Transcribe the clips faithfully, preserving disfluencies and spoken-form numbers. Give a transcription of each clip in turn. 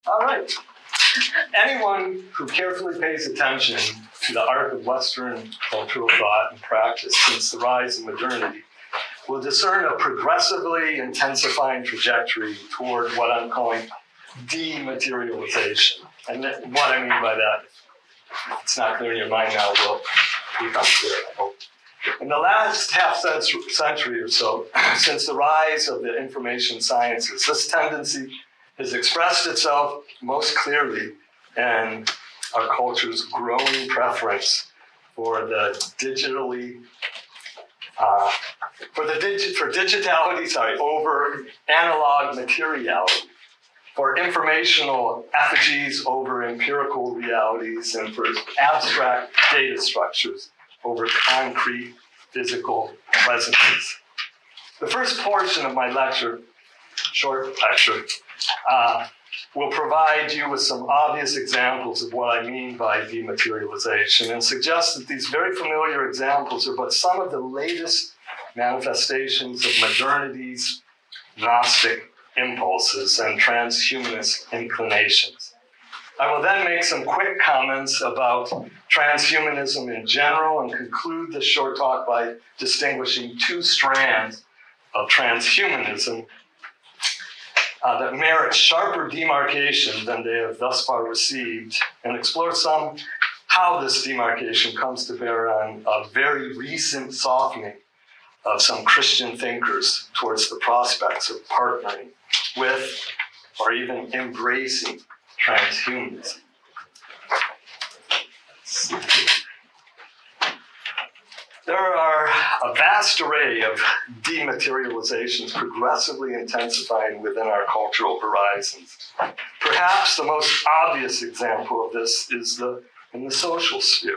All right. Anyone who carefully pays attention to the arc of Western cultural thought and practice since the rise of modernity will discern a progressively intensifying trajectory toward what I'm calling dematerialization. And what I mean by that, if it's not clear in your mind now, will become clear, I hope. In the last half century or so, since the rise of the information sciences, this tendency has expressed itself most clearly in our culture's growing preference for the digitally, uh, for the digi- for digitality, sorry, over analog materiality, for informational effigies over empirical realities, and for abstract data structures over concrete physical presences. The first portion of my lecture, short lecture, uh, will provide you with some obvious examples of what I mean by dematerialization and suggest that these very familiar examples are but some of the latest manifestations of modernity's Gnostic impulses and transhumanist inclinations. I will then make some quick comments about transhumanism in general and conclude this short talk by distinguishing two strands of transhumanism uh, that merit sharper demarcation than they have thus far received, and explore some how this demarcation comes to bear on a very recent softening of some Christian thinkers towards the prospects of partnering with or even embracing transhumanism. There are a vast array of dematerializations progressively intensifying within our cultural horizons. Perhaps the most obvious example of this is the in the social sphere.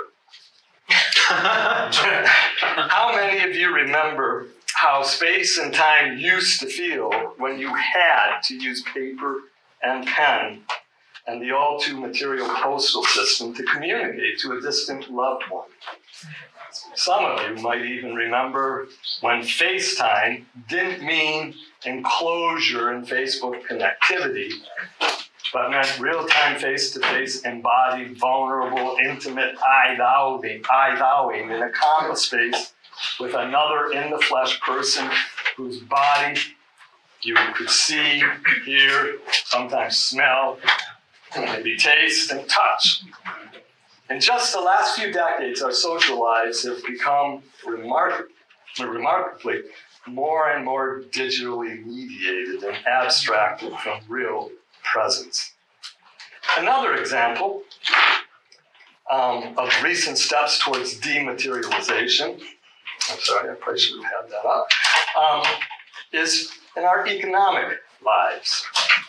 How many of you remember how space and time used to feel when you had to use paper and pen and the all-too-material postal system to communicate to a distant loved one? Some of you might even remember when FaceTime didn't mean enclosure and Facebook connectivity, but meant real-time face-to-face, embodied, vulnerable, intimate eye-thowing, eye-thowing in a comma space with another in-the-flesh person whose body you could see, hear, sometimes smell, maybe taste and touch. In just the last few decades, our social lives have become remarkably, remarkably more and more digitally mediated and abstracted from real presence. Another example um, of recent steps towards dematerialization, I'm sorry, I probably should have had that up, um, is in our economic lives.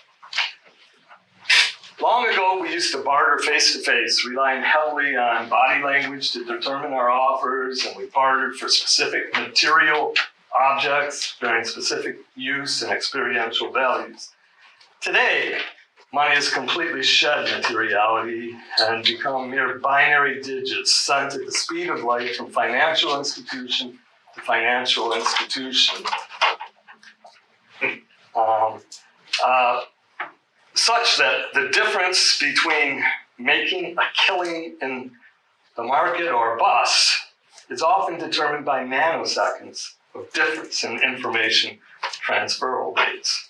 Long ago, we used to barter face-to-face, relying heavily on body language to determine our offers, and we bartered for specific material objects bearing specific use and experiential values. Today, money has completely shed materiality and become mere binary digits sent at the speed of light from financial institution to financial institution. Um, uh, such that the difference between making a killing in the market or bust is often determined by nanoseconds of difference in information transfer rates.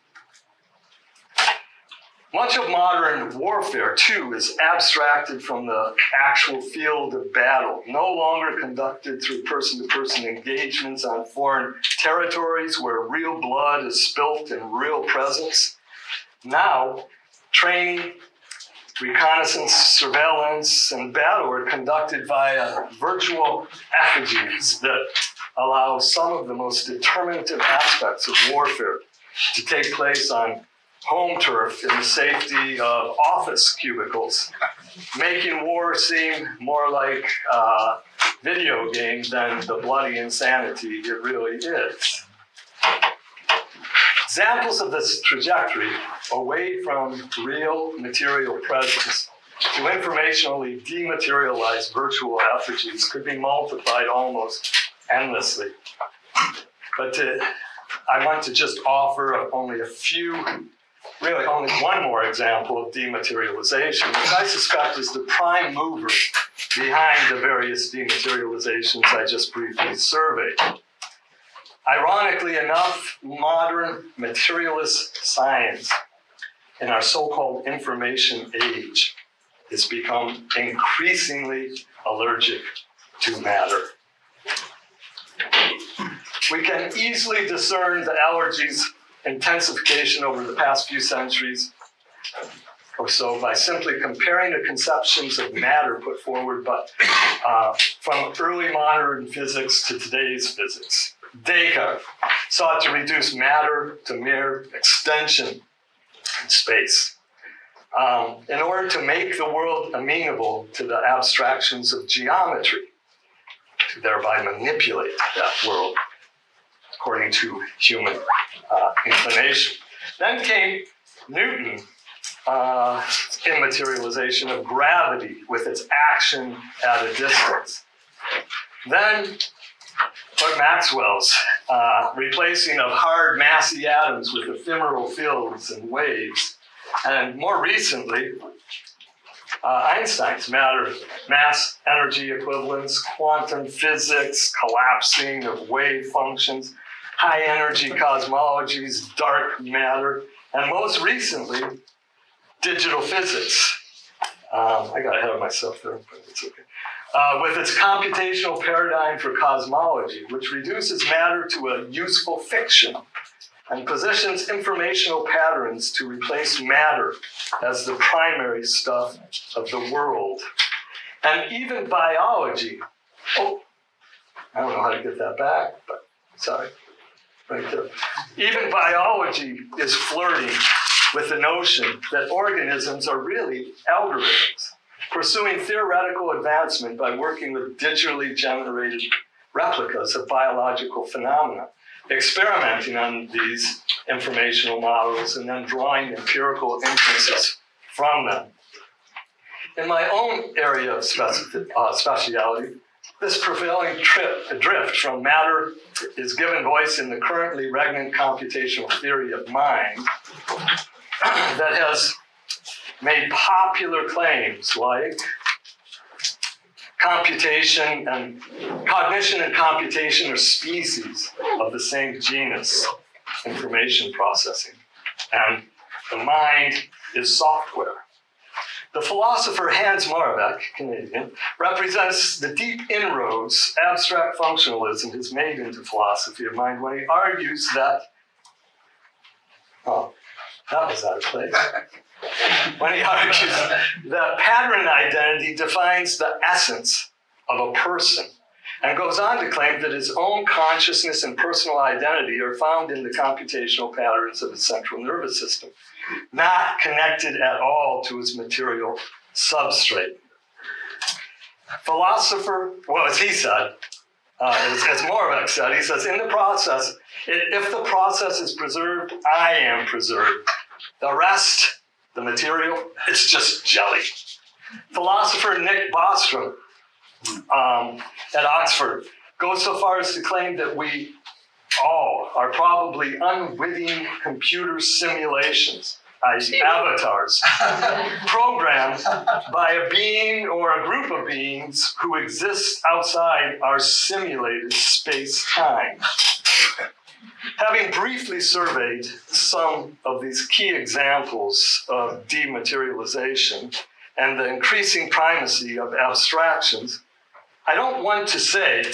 Much of modern warfare, too, is abstracted from the actual field of battle, no longer conducted through person-to-person engagements on foreign territories where real blood is spilt in real presence. Now, training, reconnaissance, surveillance, and battle are conducted via virtual effigies that allow some of the most determinative aspects of warfare to take place on home turf in the safety of office cubicles, making war seem more like a video game than the bloody insanity it really is. Examples of this trajectory away from real material presence to informationally dematerialized virtual effigies could be multiplied almost endlessly. But to, I want to just offer only a few really only one more example of dematerialization, which I suspect is the prime mover behind the various dematerializations I just briefly surveyed. Ironically enough, modern materialist science in our so-called information age has become increasingly allergic to matter. We can easily discern the allergy's intensification over the past few centuries or so by simply comparing the conceptions of matter put forward but, uh, from early modern physics to today's physics. Descartes sought to reduce matter to mere extension in space um, in order to make the world amenable to the abstractions of geometry, to thereby manipulate that world according to human uh, inclination. Then came Newton, uh, immaterialization of gravity with its action at a distance. Then Clerk Maxwell's uh, replacing of hard, massy atoms with ephemeral fields and waves. And more recently, uh, Einstein's matter, mass energy equivalence, quantum physics, collapsing of wave functions, high energy cosmologies, dark matter, and most recently, digital physics. Um, I got ahead of myself there, but it's okay. Uh, with its computational paradigm for cosmology, which reduces matter to a useful fiction and positions informational patterns to replace matter as the primary stuff of the world. And even biology, oh, I don't know how to get that back, but sorry, right there. Even biology is flirting with the notion that organisms are really algorithms, pursuing theoretical advancement by working with digitally generated replicas of biological phenomena, experimenting on these informational models and then drawing empirical inferences from them. In my own area of specific, uh, speciality, this prevailing trip, drift from matter is given voice in the currently regnant computational theory of mind that has made popular claims like computation and cognition and computation are species of the same genus, information processing, and the mind is software. The philosopher Hans Moravec, Canadian, represents the deep inroads abstract functionalism has made into philosophy of mind when he argues that, oh, that was out of place. When he argues that pattern identity defines the essence of a person and goes on to claim that his own consciousness and personal identity are found in the computational patterns of his central nervous system, not connected at all to his material substrate. Philosopher, well, as he said, uh, as, as Moravec said, he says, in the process, if the process is preserved, I am preserved. The rest, the material, it's just jelly. Philosopher Nick Bostrom um, at Oxford goes so far as to claim that we all are probably unwitting computer simulations, that is avatars, programmed by a being or a group of beings who exist outside our simulated space-time. Having briefly surveyed some of these key examples of dematerialization and the increasing primacy of abstractions, I don't want to say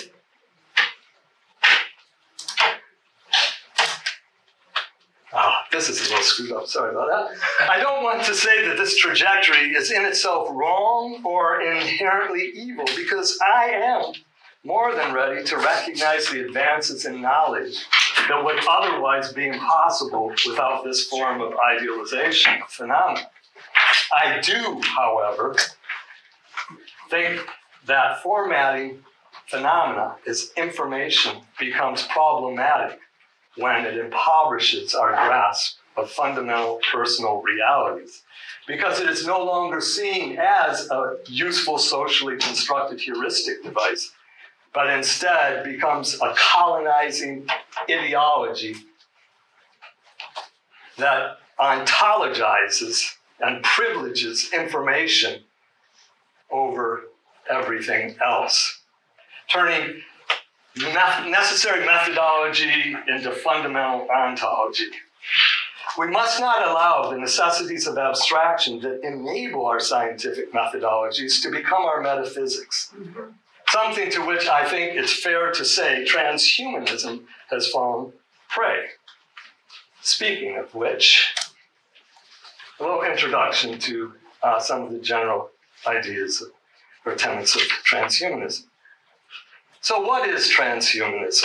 Ah, this is a little screwed up, sorry about that. I don't want to say that this trajectory is in itself wrong or inherently evil, because I am more than ready to recognize the advances in knowledge that would otherwise be impossible without this form of idealization of phenomena. I do, however, think that formatting phenomena as information becomes problematic when it impoverishes our grasp of fundamental personal realities, because it is no longer seen as a useful socially constructed heuristic device, but instead becomes a colonizing ideology that ontologizes and privileges information over everything else, turning necessary methodology into fundamental ontology. We must not allow the necessities of abstraction that enable our scientific methodologies to become our metaphysics, mm-hmm. something to which I think it's fair to say transhumanism has fallen prey. Speaking of which, a little introduction to uh, some of the general ideas of, or tenets of transhumanism. So what is transhumanism?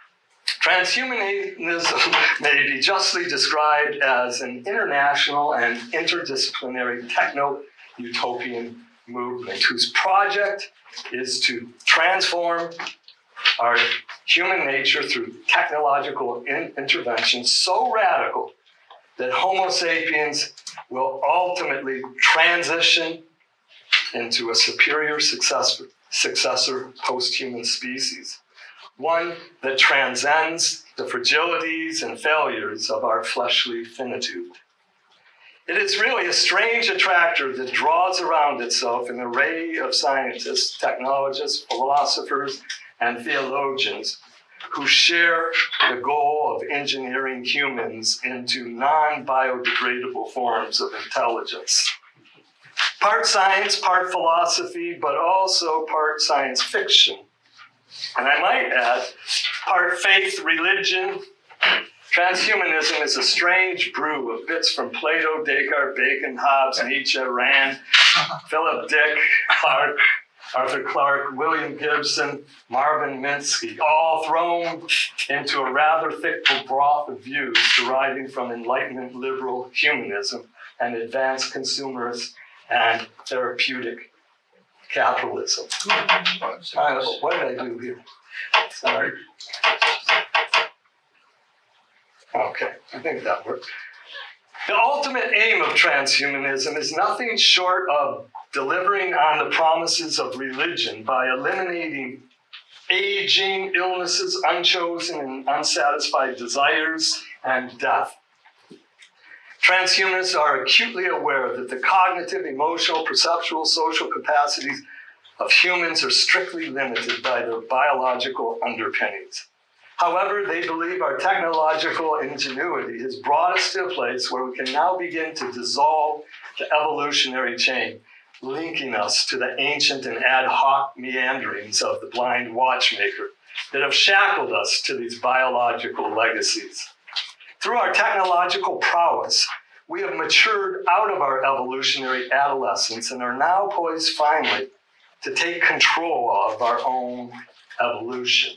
Transhumanism may be justly described as an international and interdisciplinary techno-utopian movement whose project is to transform our human nature through technological in- intervention so radical that Homo sapiens will ultimately transition into a superior successor, successor post-human species, one that transcends the fragilities and failures of our fleshly finitude. It is really a strange attractor that draws around itself an array of scientists, technologists, philosophers, and theologians who share the goal of engineering humans into non-biodegradable forms of intelligence. Part science, part philosophy, but also part science fiction. And I might add, part faith, religion. Transhumanism is a strange brew of bits from Plato, Descartes, Bacon, Hobbes, Nietzsche, Rand, Philip Dick, Clark, Arthur Clarke, William Gibson, Marvin Minsky, all thrown into a rather thick broth of views deriving from Enlightenment liberal humanism and advanced consumerist and therapeutic capitalism. Uh, what did I do here? Sorry. Okay, I think that worked. The ultimate aim of transhumanism is nothing short of delivering on the promises of religion by eliminating aging, illnesses, unchosen and unsatisfied desires, and death. Transhumanists are acutely aware that the cognitive, emotional, perceptual, social capacities of humans are strictly limited by their biological underpinnings. However, they believe our technological ingenuity has brought us to a place where we can now begin to dissolve the evolutionary chain, linking us to the ancient and ad hoc meanderings of the blind watchmaker that have shackled us to these biological legacies. Through our technological prowess, we have matured out of our evolutionary adolescence and are now poised finally to take control of our own evolution.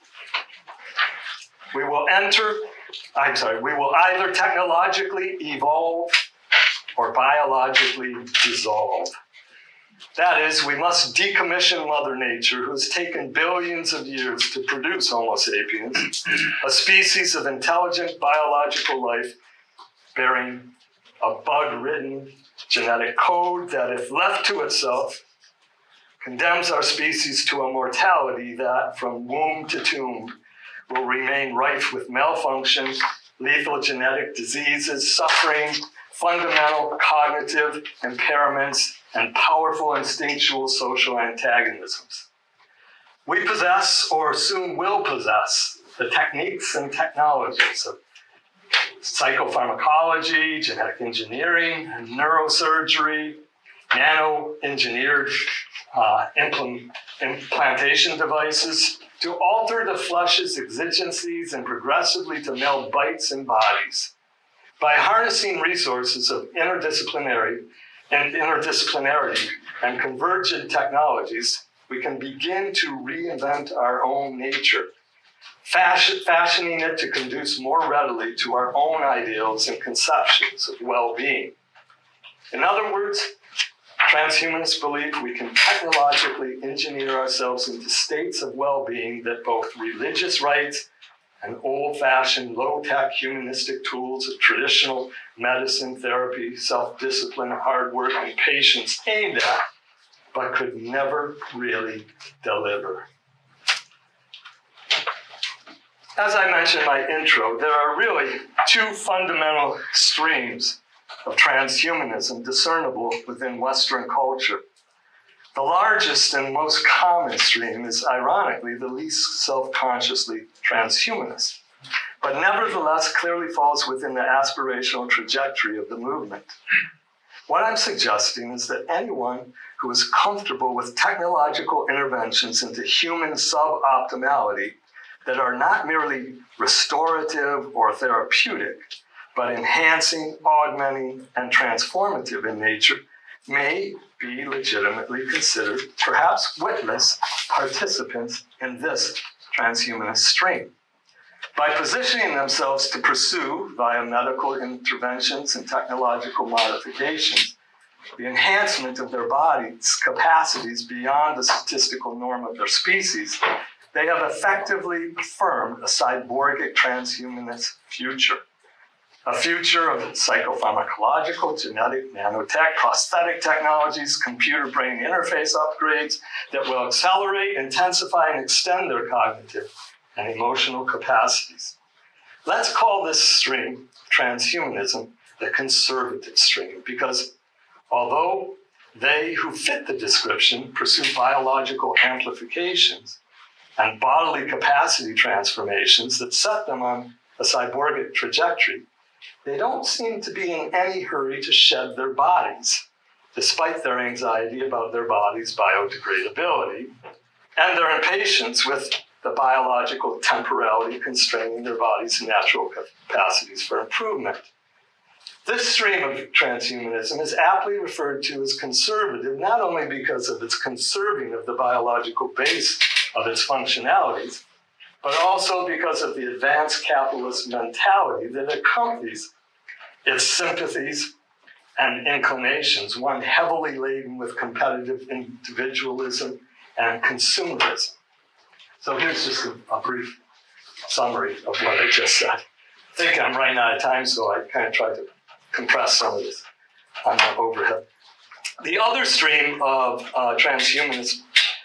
We will enter, I'm sorry, we will either technologically evolve or biologically dissolve. That is, we must decommission Mother Nature, who has taken billions of years to produce Homo sapiens, a species of intelligent biological life bearing a bug-ridden genetic code that, if left to itself, condemns our species to a mortality that, from womb to tomb, will remain rife with malfunction, lethal genetic diseases, suffering, fundamental cognitive impairments, and powerful instinctual social antagonisms. We possess, or soon will possess, the techniques and technologies of psychopharmacology, genetic engineering, and neurosurgery, nano-engineered uh, implant- implantation devices to alter the flesh's exigencies and progressively to meld bites and bodies. By harnessing resources of interdisciplinary and interdisciplinarity and convergent technologies, we can begin to reinvent our own nature, fashion, fashioning it to conduce more readily to our own ideals and conceptions of well-being. In other words, transhumanists believe we can technologically engineer ourselves into states of well-being that both religious rites and old-fashioned, low-tech humanistic tools of traditional medicine, therapy, self-discipline, hard work, and patience aimed at, but could never really deliver. As I mentioned in my intro, there are really two fundamental streams of transhumanism discernible within Western culture. The largest and most common stream is, ironically, the least self-consciously transhumanist, but nevertheless clearly falls within the aspirational trajectory of the movement. What I'm suggesting is that anyone who is comfortable with technological interventions into human suboptimality that are not merely restorative or therapeutic, but enhancing, augmenting, and transformative in nature, may be legitimately considered perhaps witless participants in this transhumanist stream. By positioning themselves to pursue, via medical interventions and technological modifications, the enhancement of their body's capacities beyond the statistical norm of their species, they have effectively affirmed a cyborgic transhumanist future. A future of psychopharmacological, genetic, nanotech, prosthetic technologies, computer-brain interface upgrades that will accelerate, intensify, and extend their cognitive and emotional capacities. Let's call this stream, transhumanism, the conservative stream, because although they who fit the description pursue biological amplifications and bodily capacity transformations that set them on a cyborgic trajectory, they don't seem to be in any hurry to shed their bodies, despite their anxiety about their body's biodegradability and their impatience with the biological temporality constraining their body's natural capacities for improvement. This stream of transhumanism is aptly referred to as conservative, not only because of its conserving of the biological base of its functionalities, but also because of the advanced capitalist mentality that accompanies its sympathies and inclinations, one heavily laden with competitive individualism and consumerism. So here's just a, a brief summary of what I just said. I think I'm running out of time, so I kind of tried to compress some of this on the overhead. The other stream of uh, transhumanism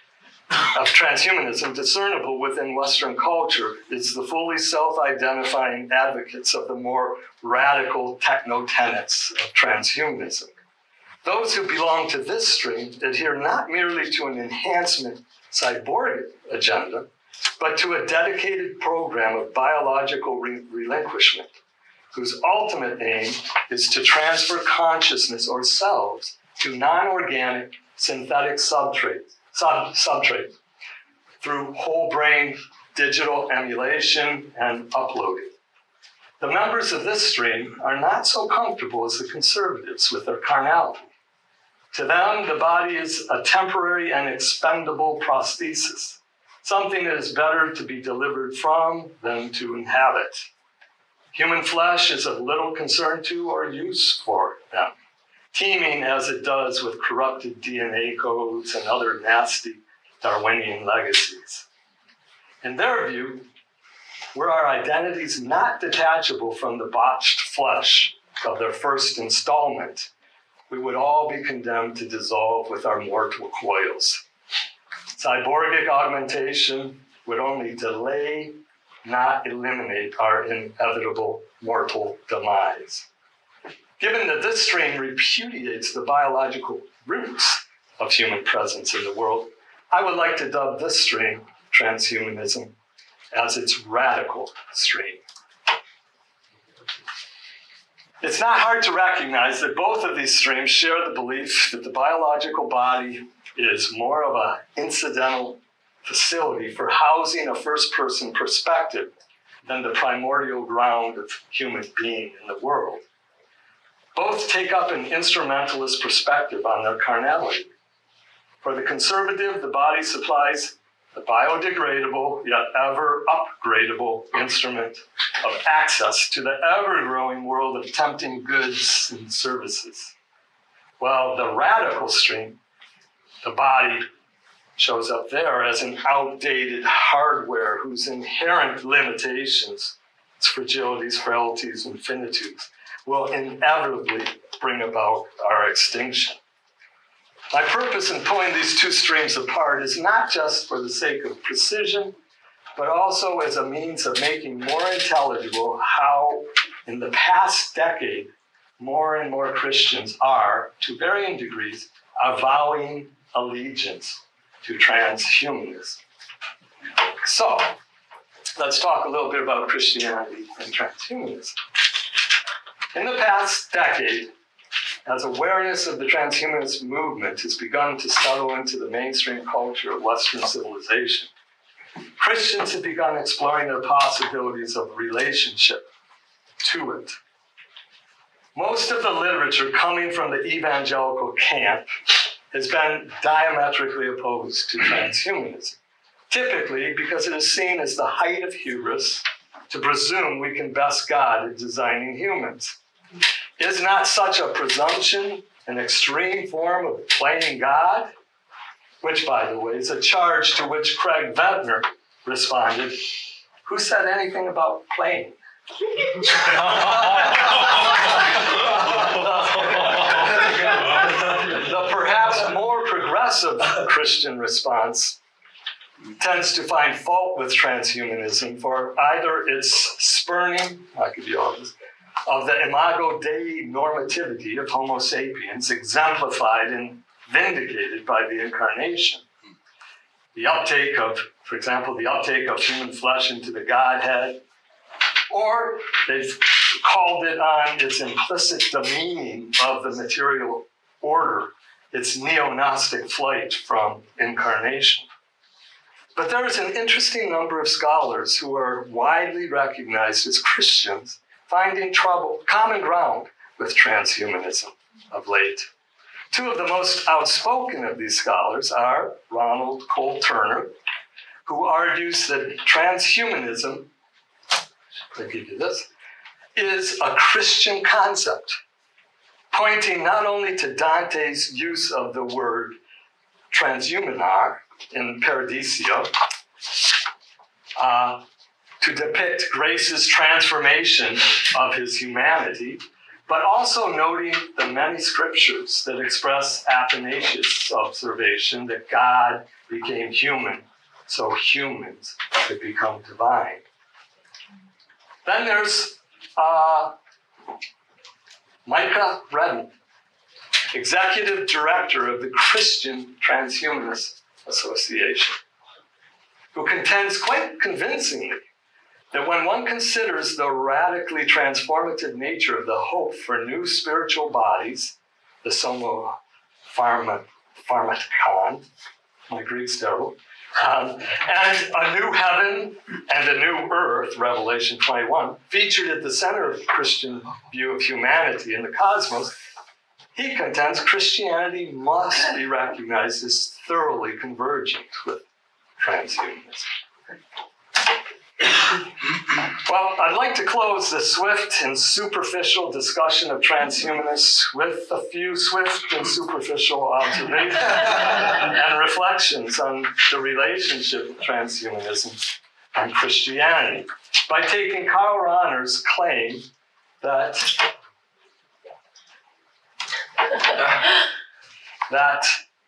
of transhumanism discernible within Western culture is the fully self-identifying advocates of the more radical techno-tenets of transhumanism. Those who belong to this stream adhere not merely to an enhancement cyborgic agenda, but to a dedicated program of biological re- relinquishment, whose ultimate aim is to transfer consciousness or selves to non-organic synthetic substrates, sub- substrates through whole brain digital emulation and uploading. The members of this stream are not so comfortable as the conservatives with their carnality. To them, the body is a temporary and expendable prosthesis, something that is better to be delivered from than to inhabit. Human flesh is of little concern to or use for them, teeming as it does with corrupted D N A codes and other nasty Darwinian legacies. In their view, were our identities not detachable from the botched flesh of their first installment, we would all be condemned to dissolve with our mortal coils. Cyborgic augmentation would only delay, not eliminate our inevitable mortal demise. Given that this stream repudiates the biological roots of human presence in the world, I would like to dub this stream, transhumanism, as its radical stream. It's not hard to recognize that both of these streams share the belief that the biological body is more of an incidental facility for housing a first-person perspective than the primordial ground of human being in the world. Both take up an instrumentalist perspective on their carnality. For the conservative, the body supplies the biodegradable yet ever upgradable instrument of access to the ever-growing world of tempting goods and services. While the radical stream, the body, shows up there as an outdated hardware whose inherent limitations, its fragilities, frailties, and finitudes, will inevitably bring about our extinction. My purpose in pulling these two streams apart is not just for the sake of precision but also as a means of making more intelligible how, in the past decade, more and more Christians are, to varying degrees, avowing allegiance to transhumanism. So, let's talk a little bit about Christianity and transhumanism. In the past decade, as awareness of the transhumanist movement has begun to settle into the mainstream culture of Western civilization, Christians have begun exploring the possibilities of relationship to it. Most of the literature coming from the evangelical camp has been diametrically opposed to transhumanism, typically because it is seen as the height of hubris to presume we can best God at designing humans. Is not such a presumption an extreme form of playing God? Which, by the way, is a charge to which Craig Ventner responded, "Who said anything about playing?" The perhaps more progressive Christian response tends to find fault with transhumanism for either its spurning, I could be honest, of the imago Dei normativity of Homo sapiens exemplified and vindicated by the incarnation. The uptake of, for example, the uptake of human flesh into the Godhead, or they've called it on its implicit demeaning of the material order, its neo-Gnostic flight from incarnation. But there is an interesting number of scholars who are widely recognized as Christians finding trouble, common ground with transhumanism of late. Two of the most outspoken of these scholars are Ronald Cole Turner, who argues that transhumanism, I'll give you this, is a Christian concept, pointing not only to Dante's use of the word transhumanar in Paradiso, uh, to depict Grace's transformation of his humanity, but also noting the many scriptures that express Athanasius' observation that God became human, so humans could become divine. Then there's uh, Micah Redden, executive director of the Christian Transhumanist Association, who contends quite convincingly that when one considers the radically transformative nature of the hope for new spiritual bodies, the Somo Pharma, Pharmakon, my Greek's terrible, um, and a new heaven and a new earth, Revelation twenty-one, featured at the center of the Christian view of humanity in the cosmos, he contends Christianity must be recognized as thoroughly convergent with transhumanism. Well, I'd like to close the swift and superficial discussion of transhumanists with a few swift and superficial observations and reflections on the relationship of transhumanism and Christianity by taking Karl Rahner's claim that that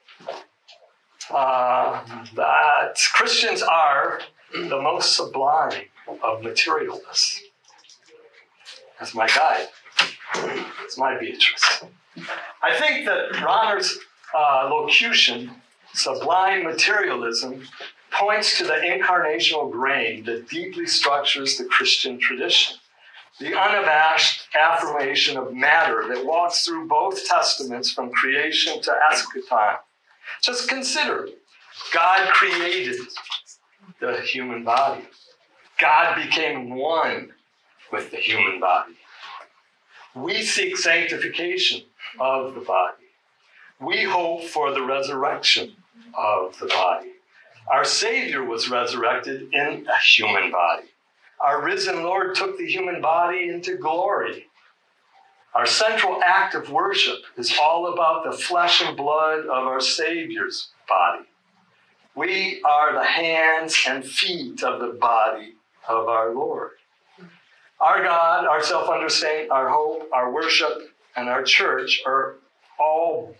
uh, that Christians are the most sublime of materialists. That's my guide. It's my Beatrice. I think that Rahner's uh, locution, sublime materialism, points to the incarnational grain that deeply structures the Christian tradition, the unabashed affirmation of matter that walks through both testaments from creation to eschaton. Just consider, God created the human body. God became one with the human body. We seek sanctification of the body. We hope for the resurrection of the body. Our Savior was resurrected in a human body. Our risen Lord took the human body into glory. Our central act of worship is all about the flesh and blood of our Savior's body. We are the hands and feet of the body of our Lord. Our God, our self-understanding, our hope, our worship, and our church are all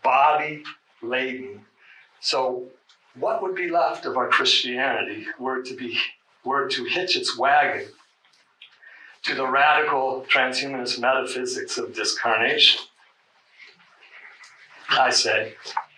body-laden. So what would be left of our Christianity were it to be were to hitch its wagon to the radical transhumanist metaphysics of discarnation, I say,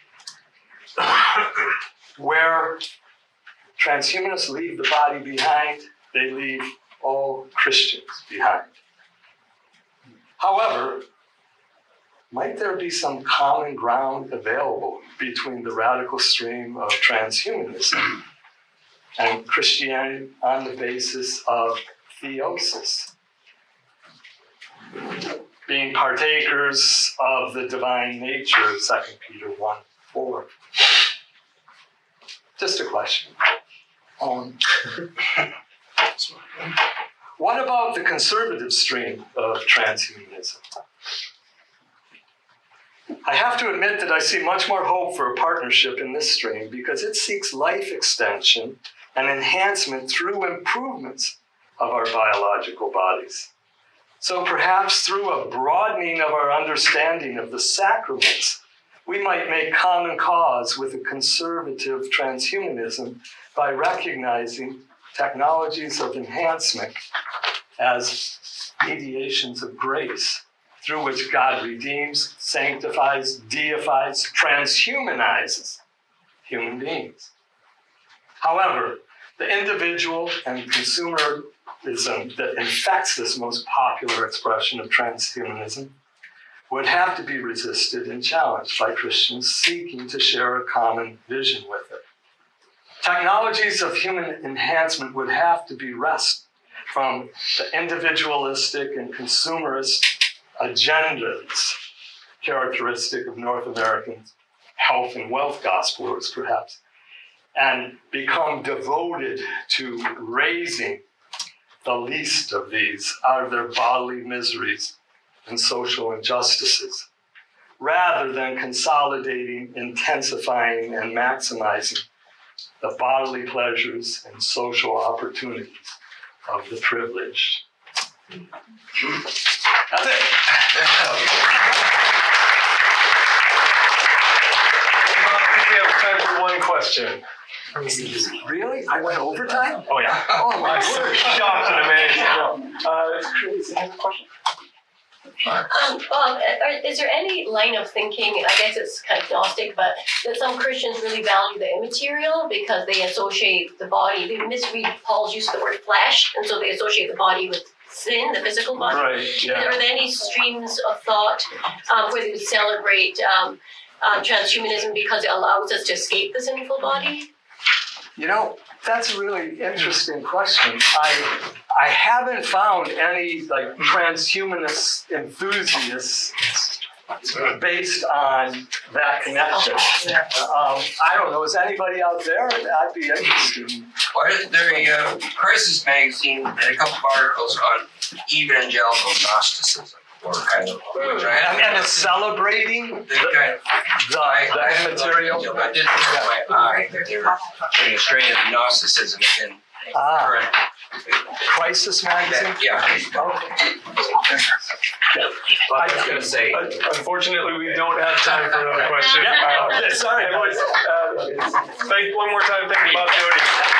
where transhumanists leave the body behind, they leave all Christians behind. However, might there be some common ground available between the radical stream of transhumanism and Christianity on the basis of theosis, being partakers of the divine nature, Second Peter one four? Just a question. Um, what about the conservative stream of transhumanism? I have to admit that I see much more hope for a partnership in this stream because it seeks life extension and enhancement through improvements of our biological bodies. So perhaps through a broadening of our understanding of the sacraments, we might make common cause with a conservative transhumanism by recognizing technologies of enhancement as mediations of grace through which God redeems, sanctifies, deifies, transhumanizes human beings. However, the individual and consumerism that infects this most popular expression of transhumanism would have to be resisted and challenged by Christians seeking to share a common vision with it. Technologies of human enhancement would have to be wrested from the individualistic and consumerist agendas characteristic of North American health and wealth gospelers, perhaps, and become devoted to raising the least of these out of their bodily miseries and social injustices, rather than consolidating, intensifying, and maximizing the bodily pleasures and social opportunities of the privileged. That's it. I think we have time for one question. Really? I went overtime? Oh, yeah. Oh, my I'm word. shocked and amazed. Uh, Is that a question? Um, Bob, are, is there any line of thinking, I guess it's kind of Gnostic, but that some Christians really value the immaterial because they associate the body, they misread Paul's use of the word flesh, and so they associate the body with sin, the physical body? Right, yeah. Are there any streams of thought um, where they would celebrate um, uh, transhumanism because it allows us to escape the sinful body? You know, that's a really interesting question. I I haven't found any like transhumanist enthusiasts based on that connection. Um, I don't know. Is anybody out there? I'd be interested. Well, there a uh, Crisis magazine had a couple of articles on evangelical Gnosticism, or kind of, which I And, had and it's celebrating they kind of the, I, I the had immaterial. material, but I didn't have my eye. They were getting straight into Gnosticism and Ah, current. Crisis magazine. Yeah. I I was going to say, unfortunately, we don't have time for another question. Yeah. Uh, Okay, sorry, boys. Uh, thank one more time. Thank you, Bob Jody.